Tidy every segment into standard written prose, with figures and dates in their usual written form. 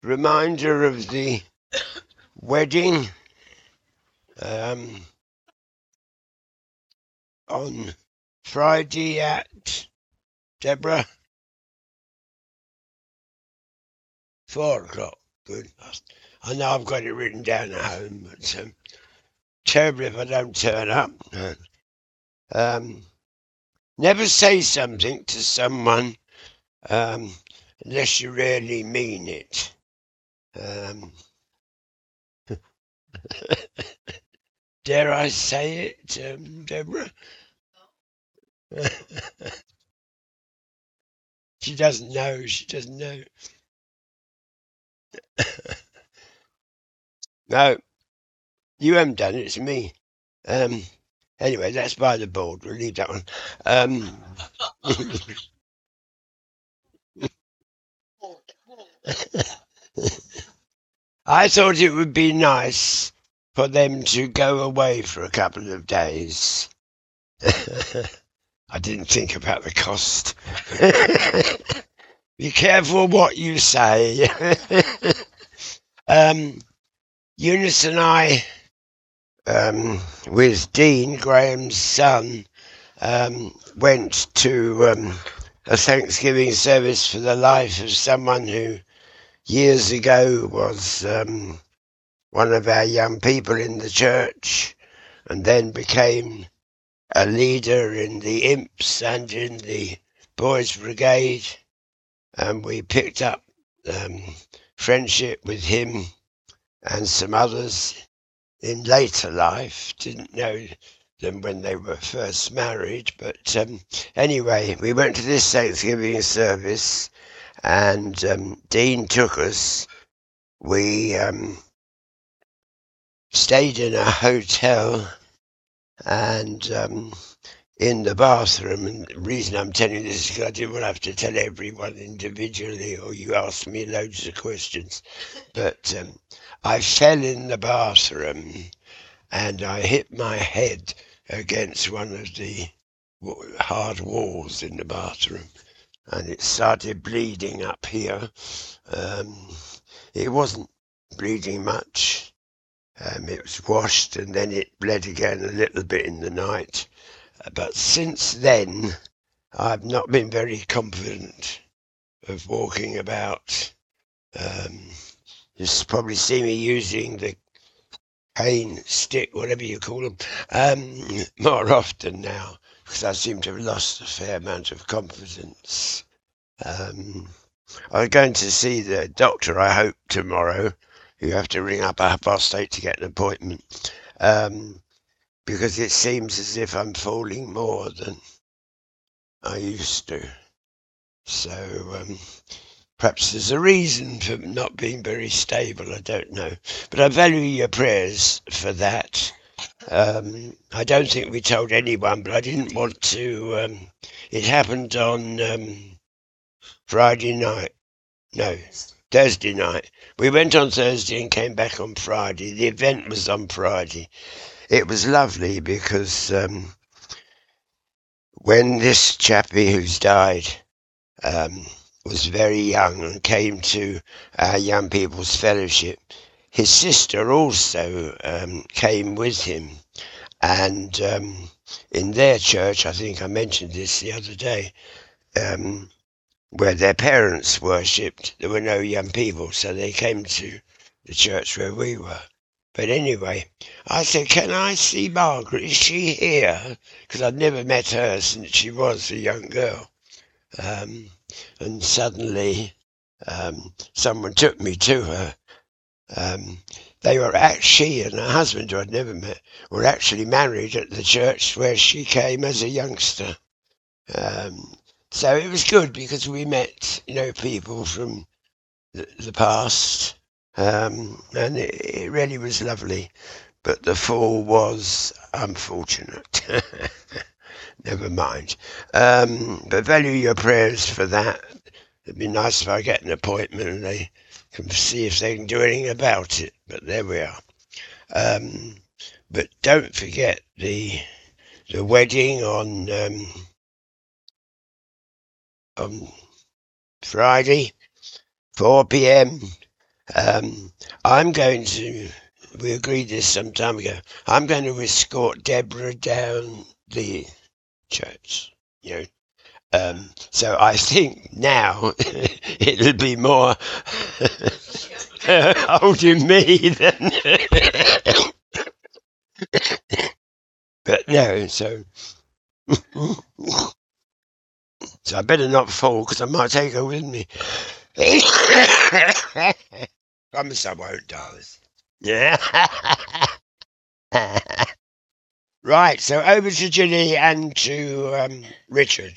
reminder of the wedding on Friday at Deborah, 4 o'clock. Good. I know I've got it written down at home, but terrible if I don't turn up. Never say something to someone unless you really mean it. Dare I say it, Deborah? She doesn't know. She doesn't know. No, you haven't done it. It's me. Anyway, that's by the board. We'll leave that one. I thought it would be nice for them to go away for a couple of days. I didn't think about the cost. Be careful what you say. Eunice and I, with Dean, Graham's son, went to a Thanksgiving service for the life of someone who years ago was one of our young people in the church and then became a leader in the Imps and in the Boys Brigade. And we picked up friendship with him and some others in later life. Didn't know them when they were first married, but anyway, we went to this Thanksgiving service and Dean took us. We stayed in a hotel and in the bathroom, and the reason I'm telling this is because I didn't want to have to tell everyone individually or you ask me loads of questions, but I fell in the bathroom and I hit my head against one of the hard walls in the bathroom and it started bleeding up here. It wasn't bleeding much. It was washed and then it bled again a little bit in the night. But since then, I've not been very confident of walking about. You'll probably see me using the cane stick, whatever you call them, more often now, because I seem to have lost a fair amount of confidence. I'm going to see the doctor, I hope, tomorrow. You have to ring up at 8:30 to get an appointment, because it seems as if I'm falling more than I used to. So perhaps there's a reason for not being very stable, I don't know. But I value your prayers for that. I don't think we told anyone, but I didn't want to. It happened on Friday night. No, Thursday night. We went on Thursday and came back on Friday. The event was on Friday. It was lovely because when this chappie who's died was very young and came to our Young People's Fellowship, his sister also came with him. And in their church, I think I mentioned this the other day, where their parents worshipped, there were no young people, so they came to the church where we were. But anyway, I said, can I see Margaret? Is she here? Because I'd never met her since she was a young girl. And suddenly someone took me to her. They were she and her husband, who I'd never met, were actually married at the church where she came as a youngster. So it was good because we met, people from the past, and it really was lovely. But the fall was unfortunate. Never mind. But value your prayers for that. It'd be nice if I get an appointment and they can see if they can do anything about it. But there we are. But don't forget the wedding on Friday, 4 p.m. I'm going to, we agreed this some time ago, I'm going to escort Deborah down the church, you know. So I think now it'll be more holding me than. But no, so I better not fall because I might take her with me. Promise I won't, darling. Yeah. Right, so over to Ginny and to Richard.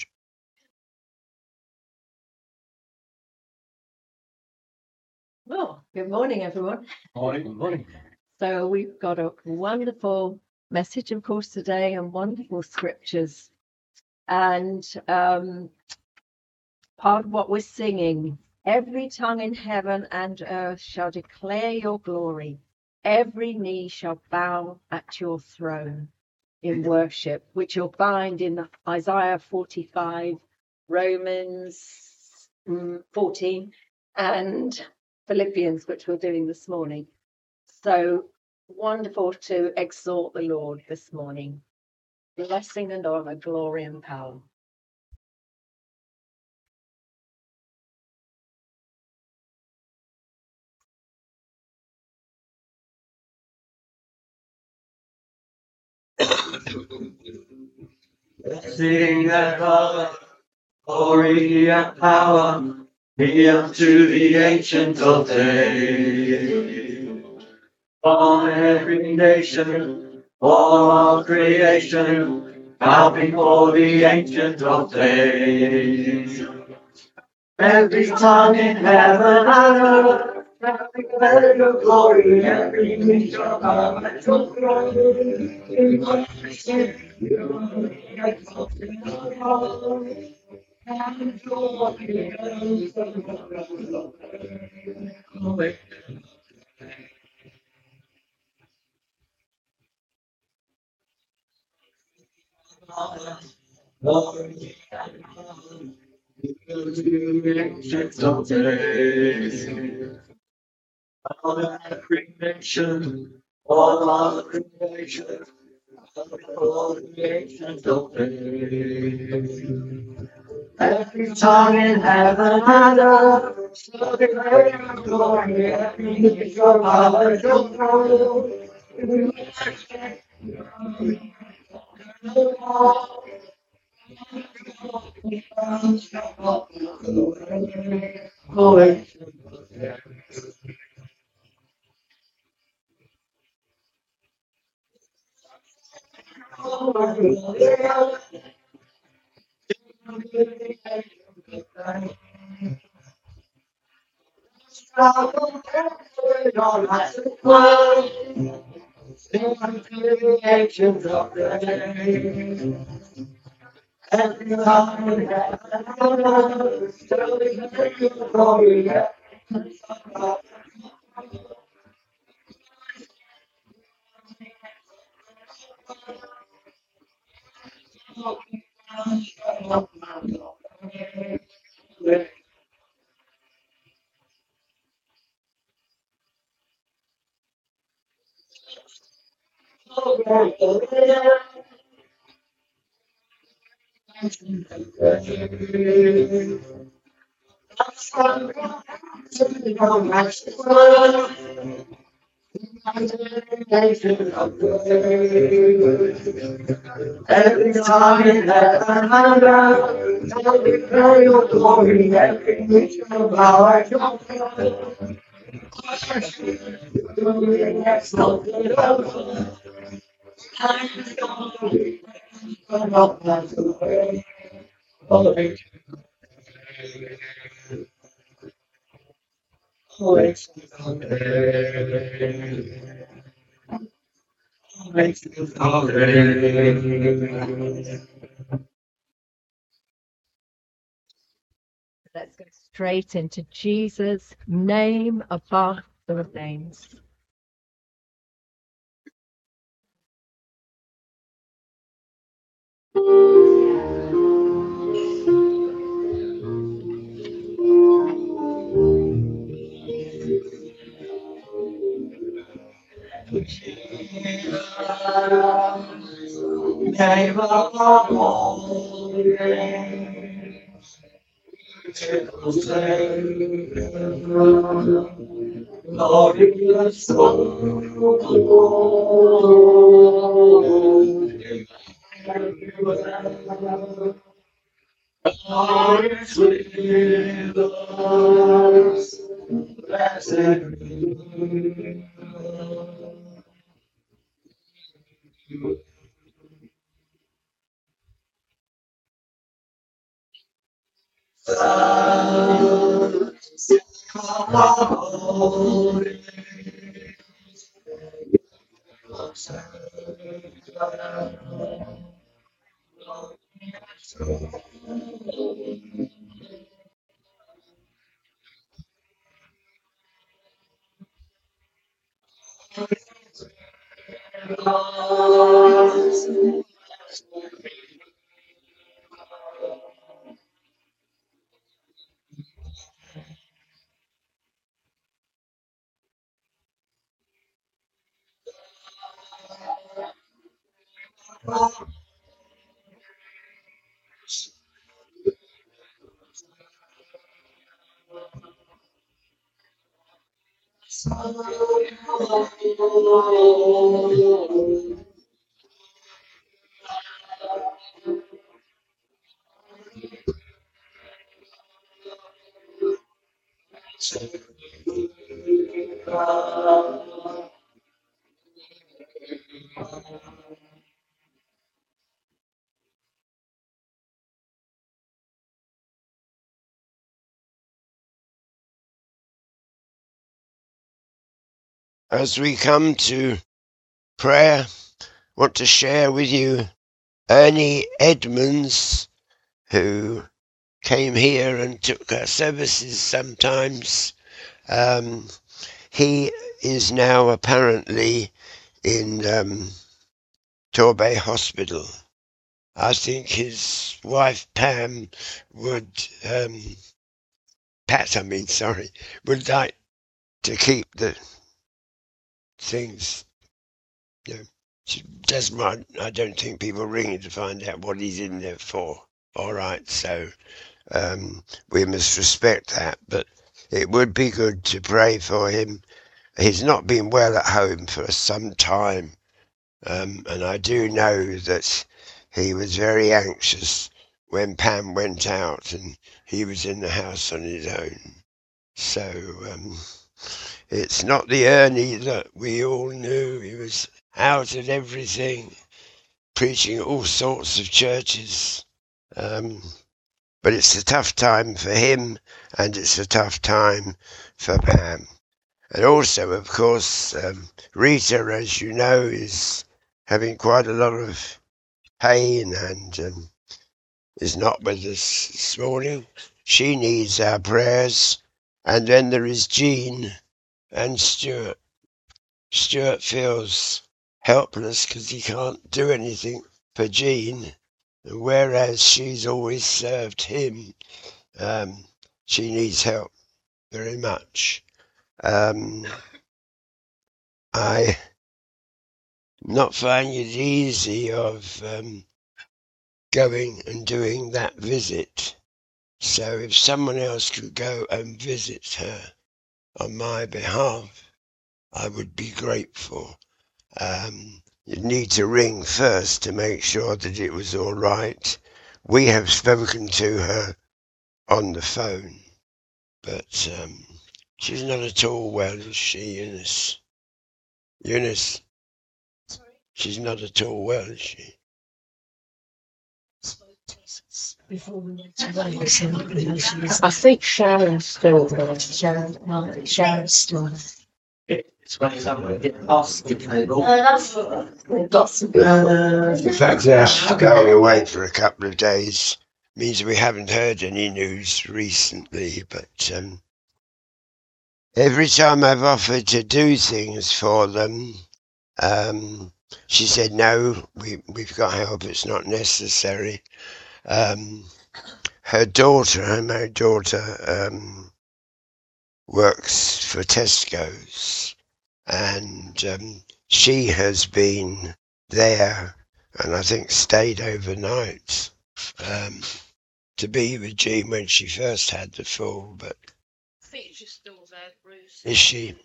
Well, good morning, everyone. Morning. So we've got a wonderful message, of course, today, and wonderful scriptures. And part of what we're singing, every tongue in heaven and earth shall declare your glory. Every knee shall bow at your throne in worship, which you'll find in Isaiah 45, Romans 14, and Philippians, which we're doing this morning. So wonderful to exalt the Lord this morning. Blessing and honor, glory and power. Blessing and honor, glory and power, be unto the Ancient of Days. On every nation, all creation, bow before the Ancient of Days. Every tongue in heaven and earth shall declare your glory. Every knee shall bow at your throne. In worship, you exalted above. And your kingdom glory. Glory and power to the Ancient of Days. All creation, all creation, all creation obeys. Every tongue in heaven and earth shall declare your glory. Every knee shall bow at your throne. We worship you. Glory. Every time in heaven and earth shall declare your glory. Every time in heaven and earth shall declare your glory. Every knee shall bow at your throne. Exalted above. And glory and glory. Let's go straight into Jesus' name above the names. name of the Lord, glorious God is with us. Blessed be As we come to prayer, I want to share with you Ernie Edmonds, who came here and took our services sometimes. He is now apparently in Torbay Hospital. I think his wife Pam would would like to keep the things, she doesn't mind. I don't think people ringing to find out what he's in there for. All right, so we must respect that, but it would be good to pray for him. He's not been well at home for some time, and I do know that he was very anxious when Pam went out and he was in the house on his own. So it's not the Ernie that we all knew. He was out at everything, preaching at all sorts of churches. But it's a tough time for him, and it's a tough time for Pam. And also, of course, Rita, as you know, is having quite a lot of pain and is not with us this morning. She needs our prayers. And then there is Jean and Stuart. Stuart feels helpless because he can't do anything for Jean, whereas she's always served him. She needs help very much. I not finding it easy of going and doing that visit. So if someone else could go and visit her on my behalf, I would be grateful. You'd need to ring first to make sure that it was all right. We have spoken to her on the phone, but she's not at all well, is she, Eunice? Eunice? She's not at all well, is she? I think Sharon's still there. Sharon's still there. It's when someone gets past the table. We've got some. The fact that going away for a couple of days means we haven't heard any news recently, but every time I've offered to do things for them, she said, no, we've got help, it's not necessary. Her married daughter, works for Tesco's, and she has been there, and I think stayed overnight to be with Jean when she first had the fall. But I think she's still there, Bruce. is she?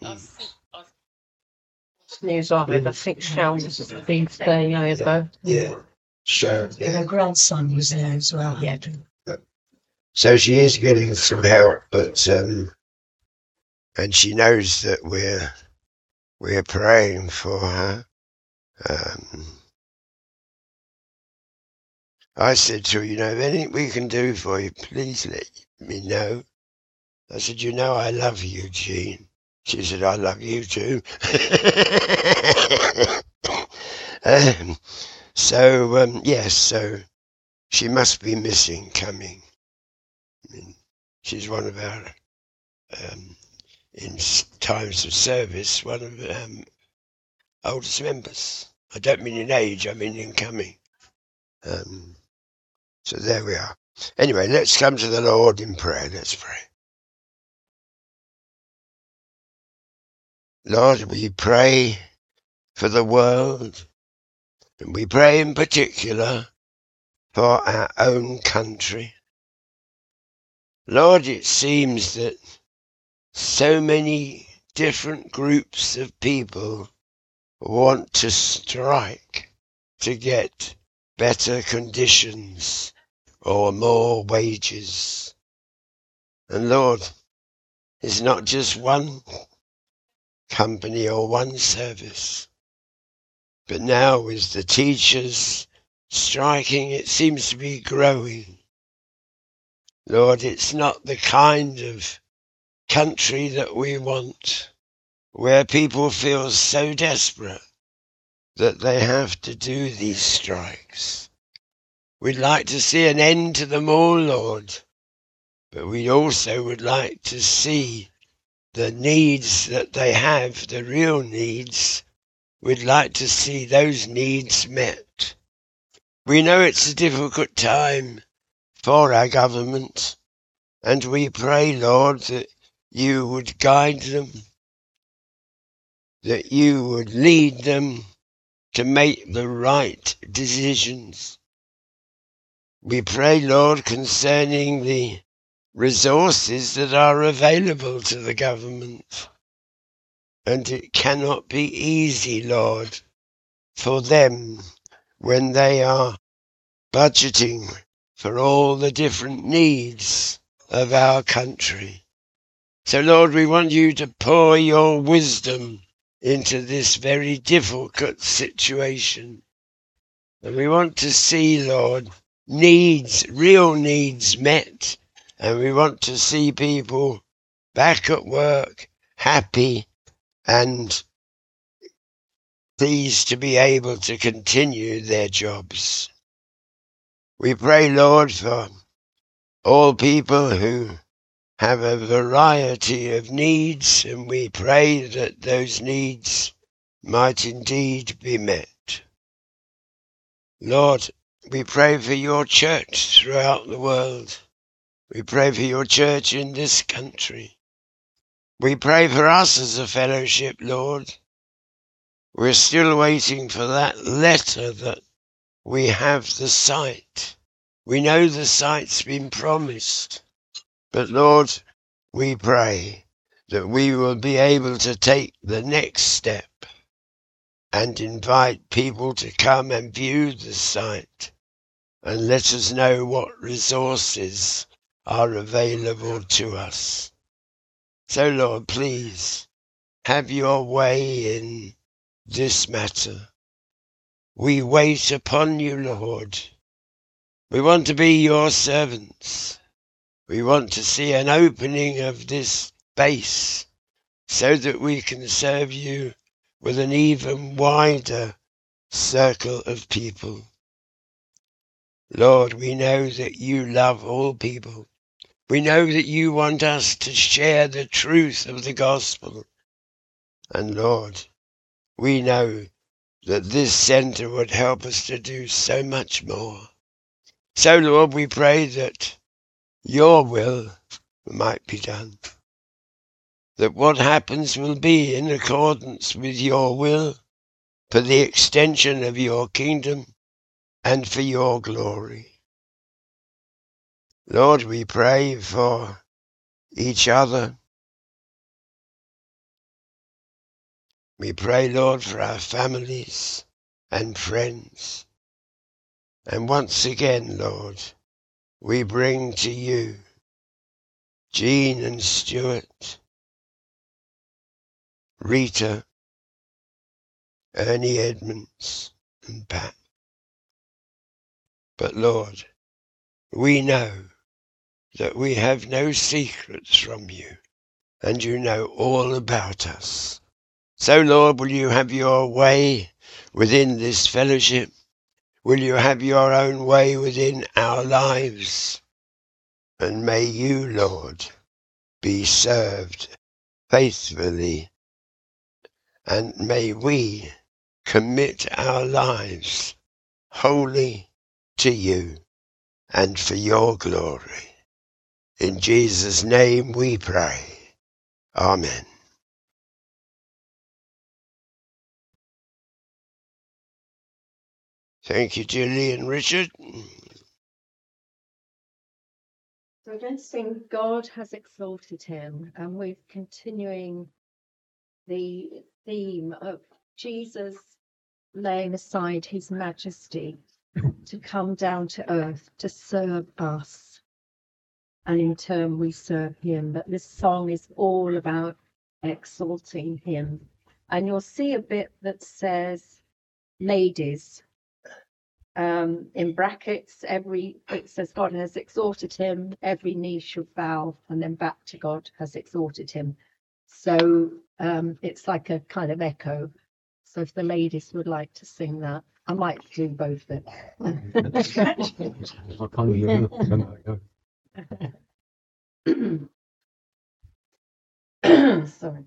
News of it. I think Shell's been staying over. Yeah. Sure. Her grandson was there as well. Yeah. So she is getting some help, but and she knows that we're praying for her. I said to her, you know, if anything we can do for you, please let me know. I said, you know, I love you, Jean. She said, I love you too. Yes, so she must be missing coming. I mean, she's one of our, in times of service, one of oldest members. I don't mean in age, I mean in coming. So there we are. Anyway, let's come to the Lord in prayer. Let's pray. Lord, we pray for the world, and we pray in particular for our own country. Lord, it seems that so many different groups of people want to strike to get better conditions or more wages. And Lord, it's not just one company or one service, but now with the teachers striking, it seems to be growing. Lord, it's not the kind of country that we want, where people feel so desperate that they have to do these strikes. We'd like to see an end to them all, Lord, but we also would like to see the needs that they have, the real needs. We'd like to see those needs met. We know it's a difficult time for our government, and we pray, Lord, that you would guide them, that you would lead them to make the right decisions. We pray, Lord, concerning the resources that are available to the government. And it cannot be easy, Lord, for them when they are budgeting for all the different needs of our country. So, Lord, we want you to pour your wisdom into this very difficult situation. And we want to see, Lord, needs, real needs met. And we want to see people back at work, happy and pleased to be able to continue their jobs. We pray, Lord, for all people who have a variety of needs, and we pray that those needs might indeed be met. Lord, we pray for your church throughout the world. We pray for your church in this country. We pray for us as a fellowship, Lord. We're still waiting for that letter that we have the site. We know the site's been promised. But Lord, we pray that we will be able to take the next step and invite people to come and view the site and let us know what resources are available to us. So Lord, please have your way in this matter. We wait upon you, Lord. We want to be your servants. We want to see an opening of this base so that we can serve you with an even wider circle of people. Lord, we know that you love all people. We know that you want us to share the truth of the gospel. And Lord, we know that this centre would help us to do so much more. So, Lord, we pray that your will might be done. That what happens will be in accordance with your will for the extension of your kingdom and for your glory. Lord, we pray for each other. We pray, Lord, for our families and friends. And once again, Lord, we bring to you Jean and Stuart, Rita, Ernie Edmonds, and Pat. But Lord, we know that we have no secrets from you, and you know all about us. So, Lord, will you have your way within this fellowship? Will you have your own way within our lives? And may you, Lord, be served faithfully, and may we commit our lives wholly to you and for your glory. In Jesus' name we pray. Amen. Thank you, Julie and Richard. So we're going to sing God Has Exalted Him, and we're continuing the theme of Jesus laying aside his majesty to come down to earth to serve us, and in turn we serve him. But this song is all about exalting him, and you'll see a bit that says ladies in brackets. It says God has exalted him, every knee should bow, and then back to God has exalted him. So it's like a kind of echo. So if the ladies would like to sing that, I might do both of it. Sorry.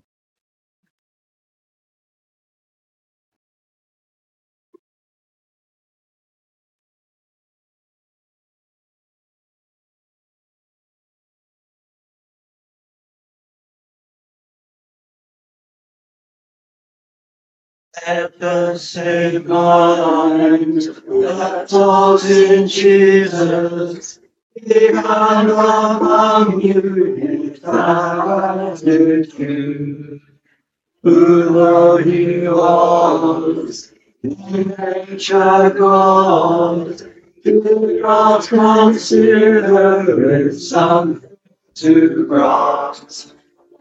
At the same mind that was in Jesus, even among you, I did you, who though he was in nature God, did not consider it something to grasp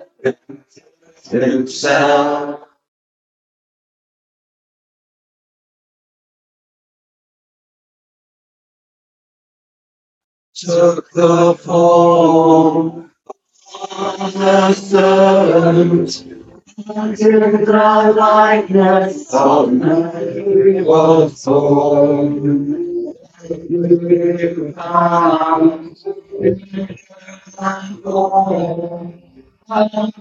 himself. Took the form of a servant, and in the likeness of man was born. Found and born, and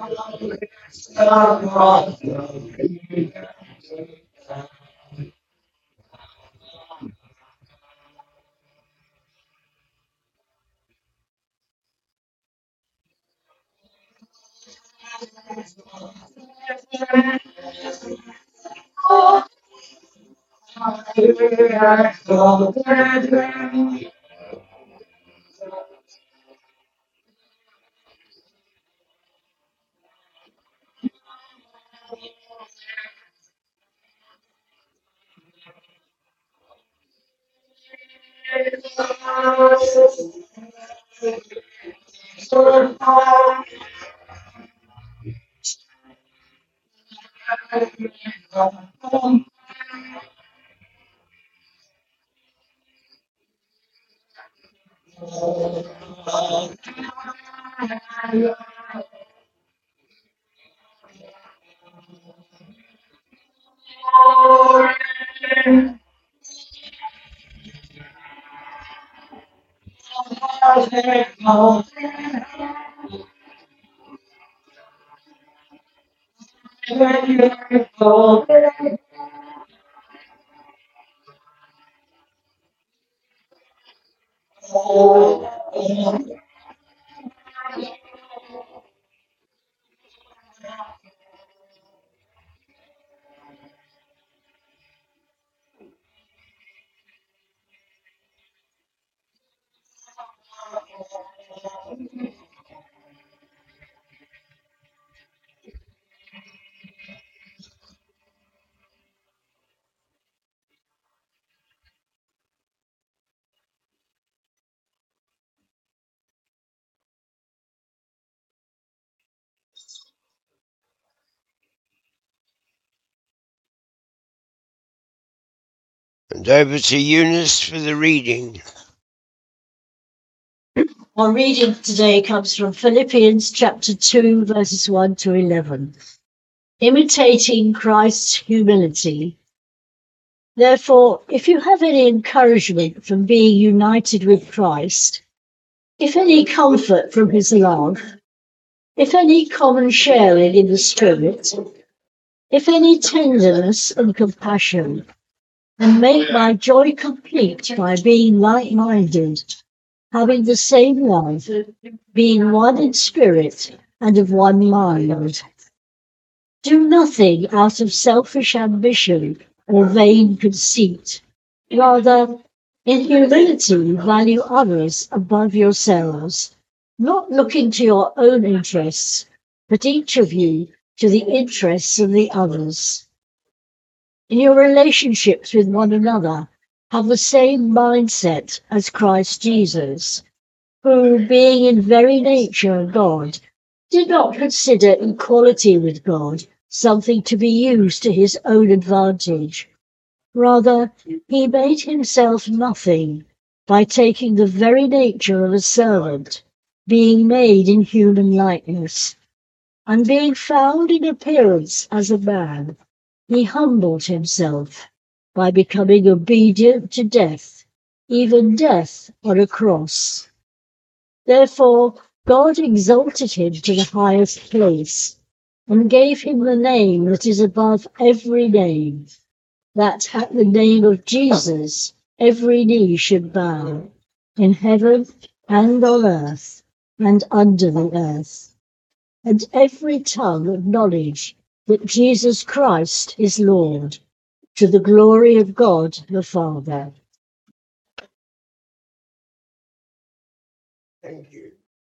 And over to Eunice for the reading. Our reading today comes from Philippians chapter 2, verses 1 to 11. Imitating Christ's humility. Therefore, if you have any encouragement from being united with Christ, if any comfort from his love, if any common sharing in the Spirit, if any tenderness and compassion, and make my joy complete by being like-minded, having the same love, being one in spirit and of one mind. Do nothing out of selfish ambition or vain conceit. Rather, in humility value others above yourselves, not looking to your own interests, but each of you to the interests of the others. In your relationships with one another, have the same mindset as Christ Jesus, who, being in very nature God, did not consider equality with God something to be used to his own advantage. Rather, he made himself nothing by taking the very nature of a servant, being made in human likeness. And being found in appearance as a man, he humbled himself by becoming obedient to death, even death on a cross. Therefore, God exalted him to the highest place and gave him the name that is above every name, that at the name of Jesus every knee should bow, in heaven and on earth and under the earth, and every tongue acknowledge that Jesus Christ is Lord, to the glory of God the Father. Thank you.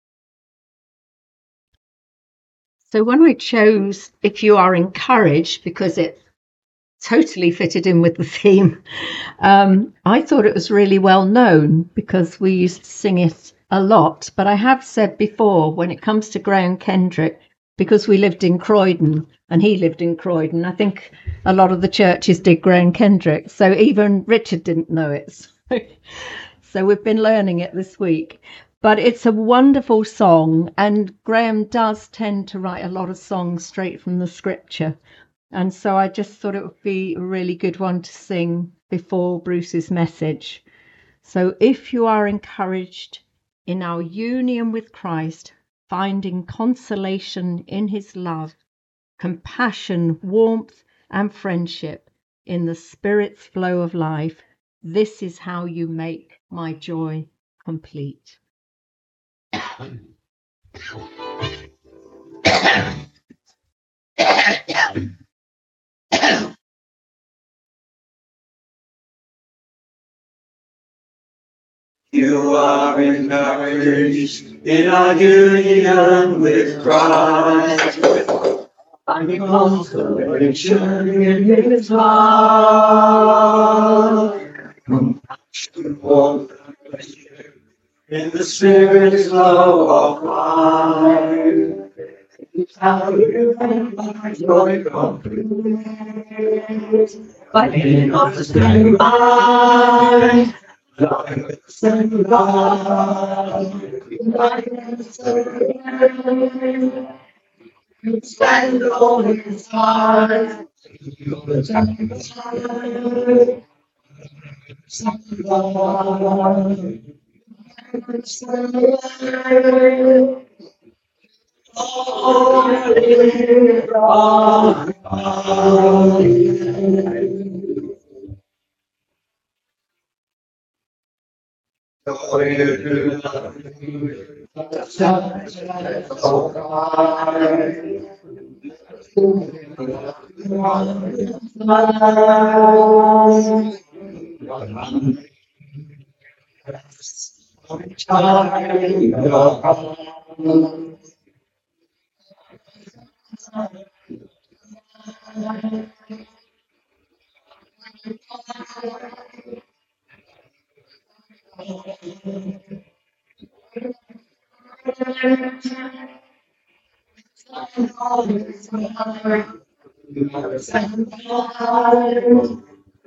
So when I chose If You Are Encouraged, because it totally fitted in with the theme, I thought it was really well known because we used to sing it a lot. But I have said before, when it comes to Graham Kendrick, because we lived in Croydon and he lived in Croydon, I think a lot of the churches did Graham Kendrick. So even Richard didn't know it. So we've been learning it this week. But it's a wonderful song, and Graham does tend to write a lot of songs straight from the scripture. And so I just thought it would be a really good one to sing before Bruce's message. So if you are encouraged in our union with Christ, finding consolation in his love, compassion, warmth, and friendship in the Spirit's flow of life, this is how you make my joy complete. You are encouraged in our union with Christ, finding consolation in his love, compassion, warmth, and friendship in the Spirit's flow of life. It's how you make my joy complete, by being of the same mind. Lying with the same God, stand on his heart, you're the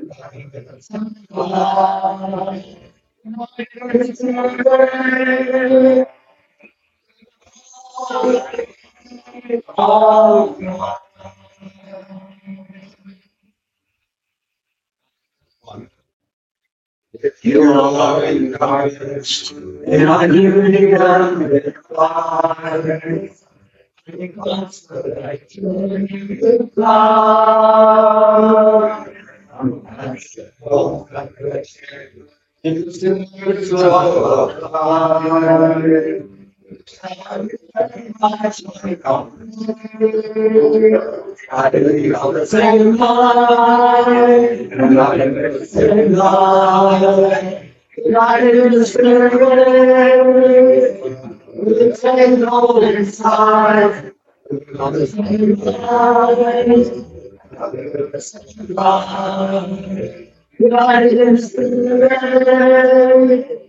You are encouraged in our unity and with fire. I believe on the same line, and I am the same line, united in the spirit, with the same goal inside, on the same line, united in the spirit.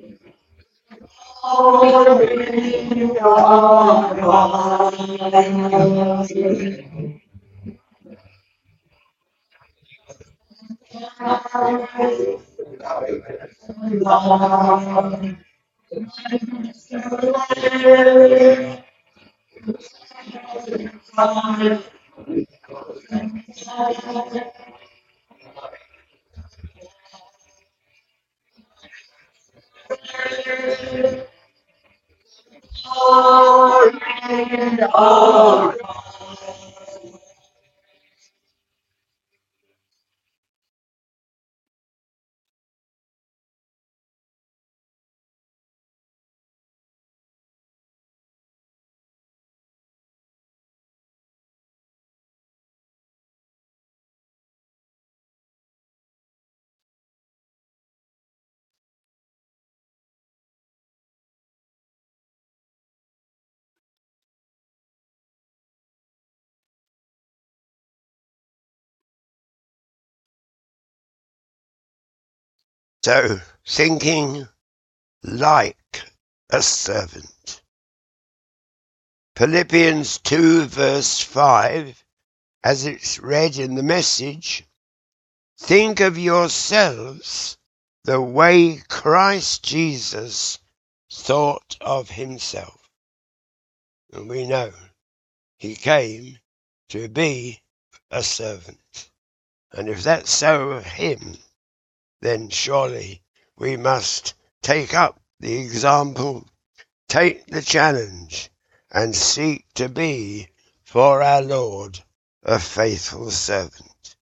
So, thinking like a servant. Philippians 2 verse 5, as it's read in the Message, think of yourselves the way Christ Jesus thought of himself. And we know he came to be a servant. And if that's so of him, then surely we must take up the example, take the challenge, and seek to be, for our Lord, a faithful servant.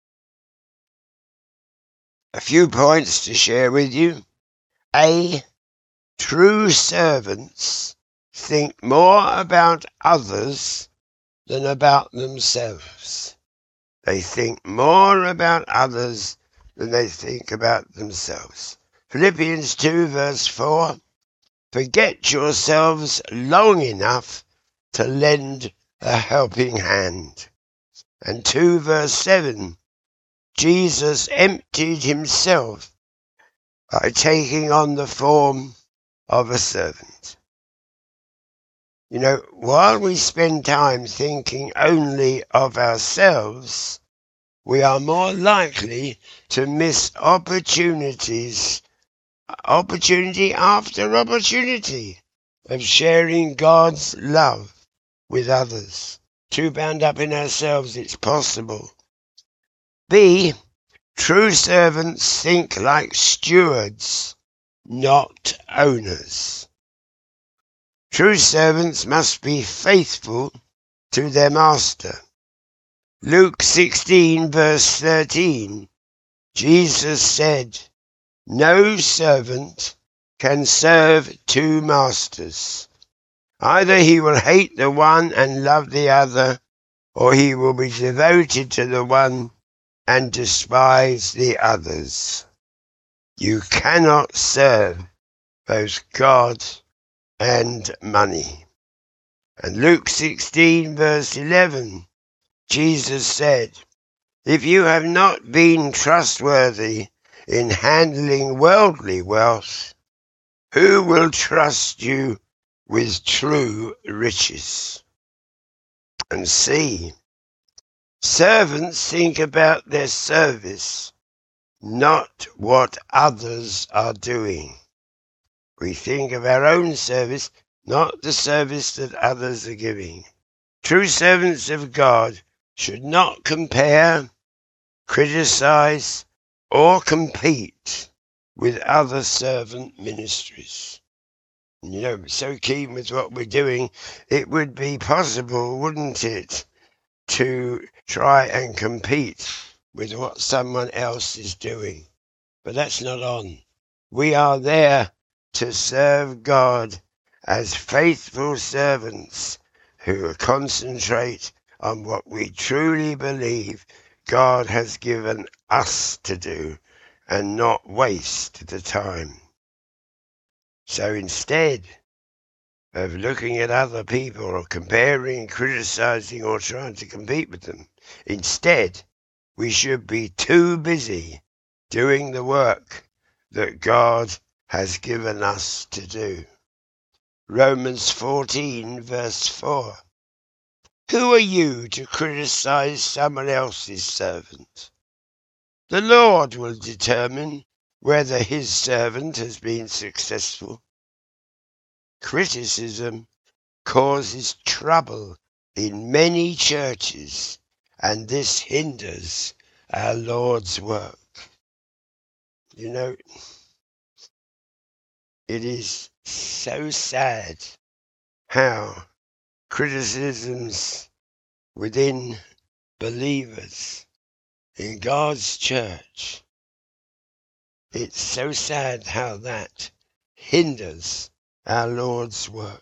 A few points to share with you. A. True servants think more about others than about themselves. They think more about others than they think about themselves. Philippians 2 verse 4, forget yourselves long enough to lend a helping hand. And 2 verse 7, Jesus emptied himself by taking on the form of a servant. You know, while we spend time thinking only of ourselves, we are more likely to miss opportunity after opportunity of sharing God's love with others. Too bound up in ourselves, it's possible. B. True servants think like stewards, not owners. True servants must be faithful to their master. Luke 16 verse 13, Jesus said, no servant can serve two masters. Either he will hate the one and love the other, or he will be devoted to the one and despise the others. You cannot serve both God and money. And Luke 16 verse 11, Jesus said, if you have not been trustworthy in handling worldly wealth, who will trust you with true riches? And C, servants think about their service, not what others are doing. We think of our own service, not the service that others are giving. True servants of God should not compare, criticize, or compete with other servant ministries. You know, so keen with what we're doing, it would be possible, wouldn't it, to try and compete with what someone else is doing. But that's not on. We are there to serve God as faithful servants who concentrate on what we truly believe God has given us to do and not waste the time. So instead of looking at other people or comparing, criticizing, or trying to compete with them, instead we should be too busy doing the work that God has given us to do. Romans 14 verse 4. Who are you to criticize someone else's servant? The Lord will determine whether his servant has been successful. Criticism causes trouble in many churches, and this hinders our Lord's work. You know, it is so sad how criticisms within believers in God's church, it's so sad how that hinders our Lord's work.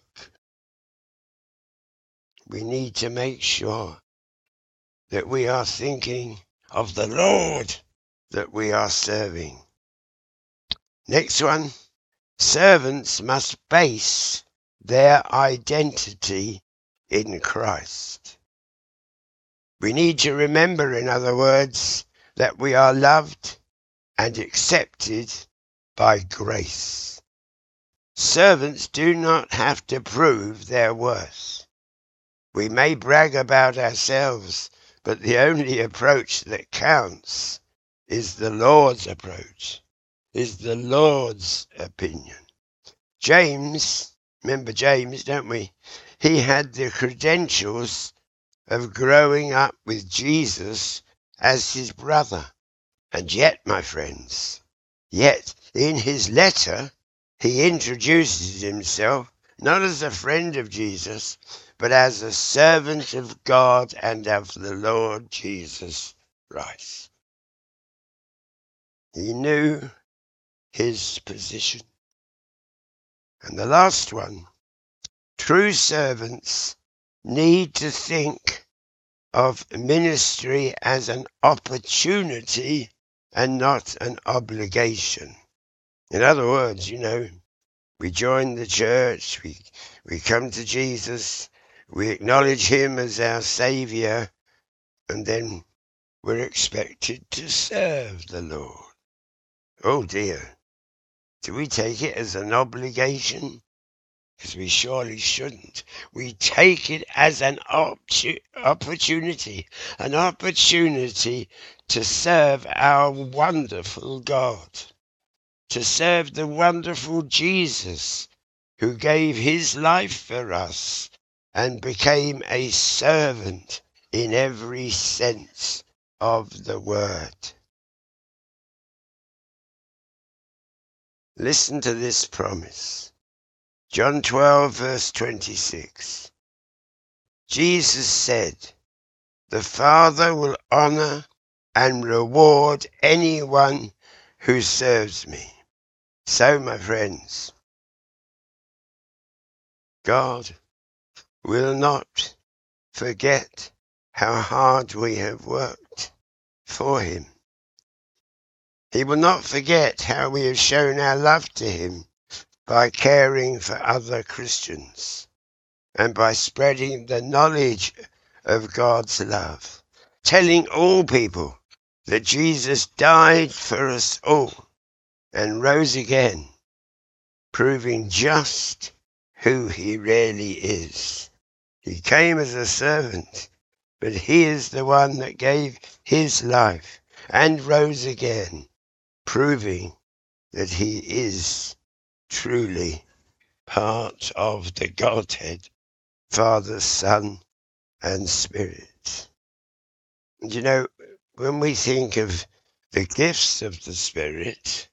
We need to make sure that we are thinking of the Lord that we are serving. Next one, servants must base their identity in Christ. We need to remember, in other words, that we are loved and accepted by grace. Servants do not have to prove their worth. We may brag about ourselves, but the only approach that counts is the Lord's approach, is the Lord's opinion. James, remember James, don't we? He had the credentials of growing up with Jesus as his brother. And yet, my friends, in his letter, he introduces himself not as a friend of Jesus, but as a servant of God and of the Lord Jesus Christ. He knew his position. And the last one, true servants need to think of ministry as an opportunity and not an obligation. In other words, you know, we join the church, we come to Jesus, we acknowledge him as our Saviour, and then we're expected to serve the Lord. Oh dear, do we take it as an obligation? Because we surely shouldn't. We take it as an opportunity to serve our wonderful God, to serve the wonderful Jesus who gave his life for us and became a servant in every sense of the word. Listen to this promise. John 12 verse 26. Jesus said, "The Father will honor and reward anyone who serves me." So, my friends, God will not forget how hard we have worked for him. He will not forget how we have shown our love to him by caring for other Christians and by spreading the knowledge of God's love, telling all people that Jesus died for us all and rose again, proving just who he really is. He came as a servant, but he is the one that gave his life and rose again proving that he is truly part of the Godhead, Father, Son, and Spirit. And you know, when we think of the gifts of the Spirit,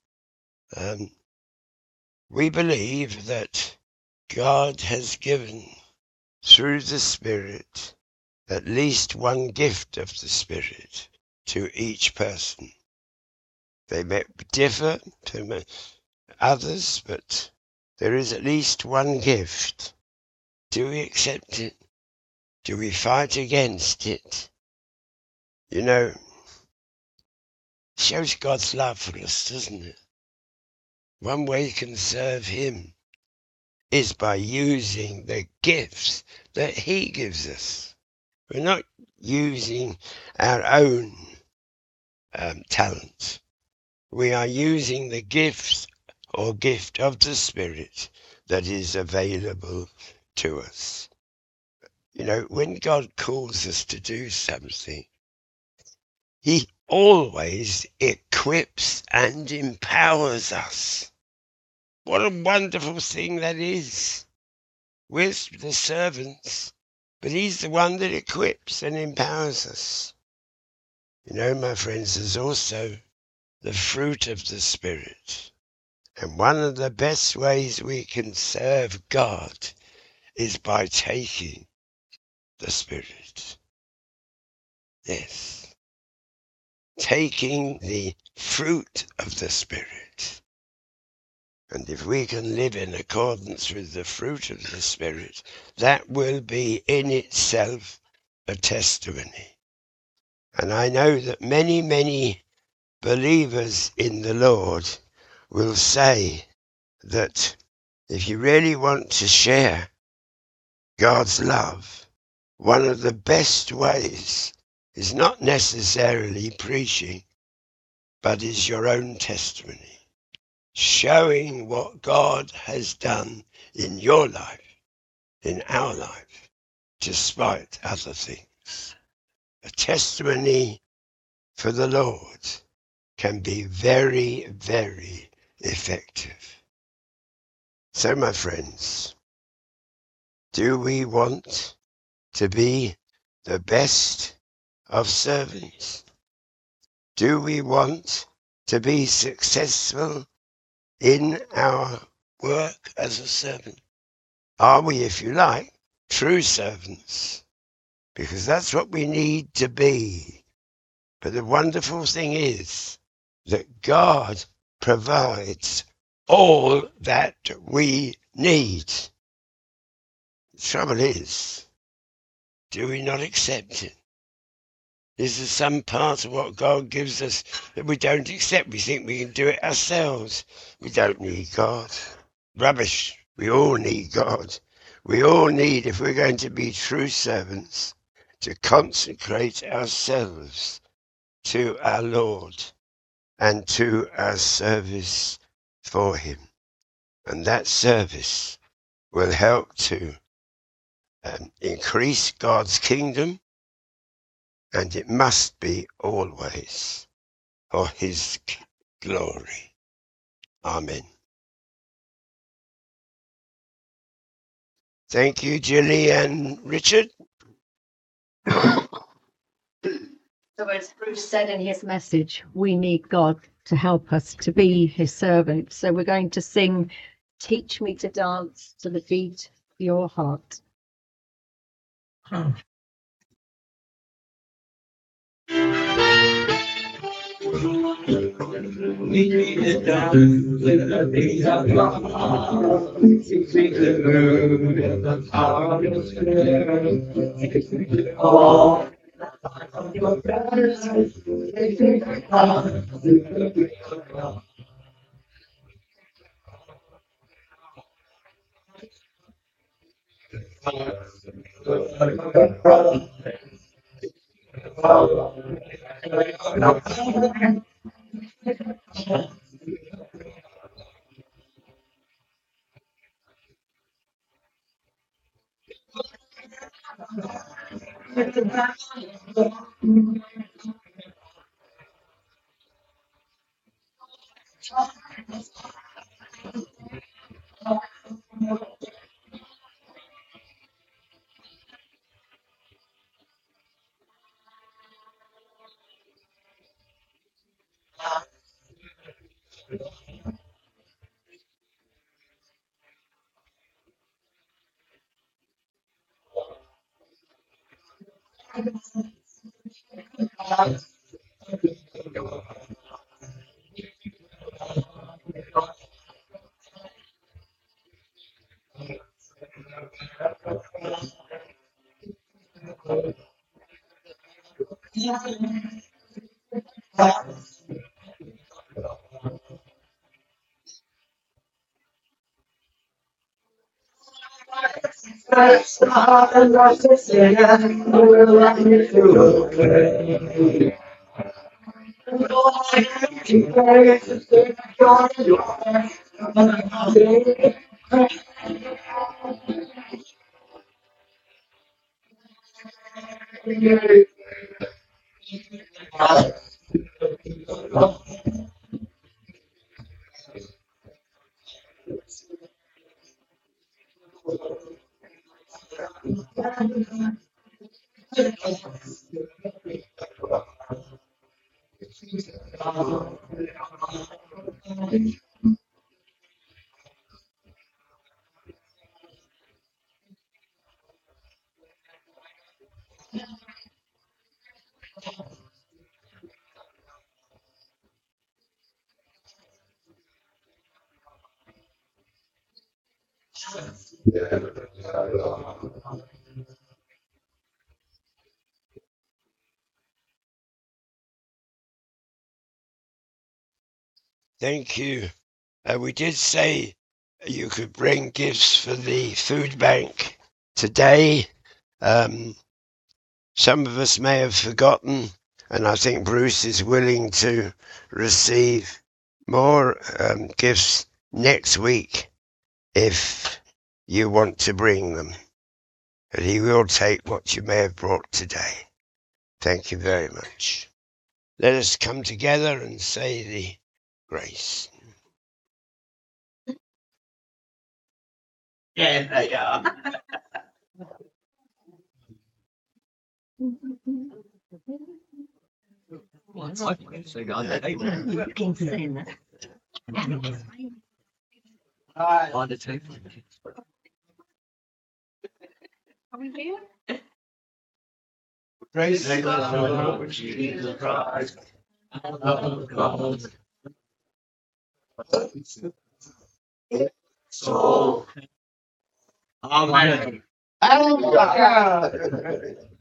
we believe that God has given through the Spirit at least one gift of the Spirit to each person. They may differ to others, but there is at least one gift. Do we accept it? Do we fight against it? You know, it shows God's love for us, doesn't it? One way you can serve him is by using the gifts that he gives us. We're not using our own talents. We are using the gifts or gift of the Spirit that is available to us. You know, when God calls us to do something, he always equips and empowers us. What a wonderful thing that is. We're the servants, but he's the one that equips and empowers us. You know, my friends, there's also the fruit of the Spirit. And one of the best ways we can serve God is by taking the Spirit. Yes. Taking the fruit of the Spirit. And if we can live in accordance with the fruit of the Spirit, that will be in itself a testimony. And I know that many, many believers in the Lord will say that if you really want to share God's love, one of the best ways is not necessarily preaching, but is your own testimony, showing what God has done in your life, in our life, despite other things. A testimony for the Lord can be very, very effective. So, my friends, do we want to be the best of servants? Do we want to be successful in our work as a servant? Are we, if you like, true servants? Because that's what we need to be. But the wonderful thing is that God provides all that we need. The trouble is, do we not accept it? Is there some part of what God gives us that we don't accept? We think we can do it ourselves. We don't need God. Rubbish. We all need God. We all need, if we're going to be true servants, to consecrate ourselves to our Lord and to our service for him. And that service will help to increase God's kingdom, and it must be always for his glory. Amen. Thank you, Julie and Richard. So as Bruce said in his message, we need God to help us to be his servant. So we're going to sing Teach Me to Dance to the Beat of Your Heart. Thank you. We did say you could bring gifts for the food bank today. Some of us may have forgotten, and I think Bruce is willing to receive more gifts next week if you want to bring them. But he will take what you may have brought today. Thank you very much. Let us come together and say the grace. Yeah, they are. Praise the Lord Jesus Christ. So, Amen.